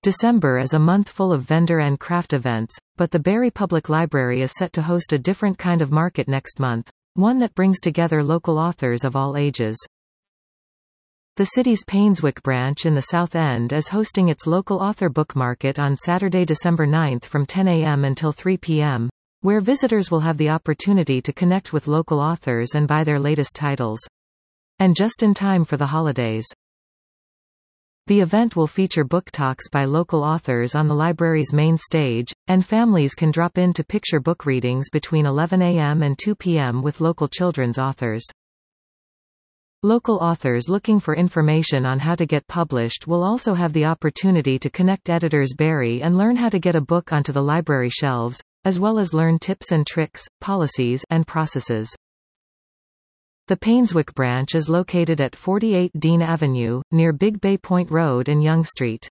December is a month full of vendor and craft events, but the Barrie Public Library is set to host a different kind of market next month, one that brings together local authors of all ages. The city's Painswick branch in the South End is hosting its local author book market on Saturday, December 9 from 10 a.m. until 3 p.m., where visitors will have the opportunity to connect with local authors and buy their latest titles. And just in time for the holidays. The event will feature book talks by local authors on the library's main stage, and families can drop in to picture book readings between 11 a.m. and 2 p.m. with local children's authors. Local authors looking for information on how to get published will also have the opportunity to connect editors Barrie and learn how to get a book onto the library shelves, as well as learn tips and tricks, policies, and processes. The Painswick branch is located at 48 Dean Avenue, near Big Bay Point Road and Yonge Street.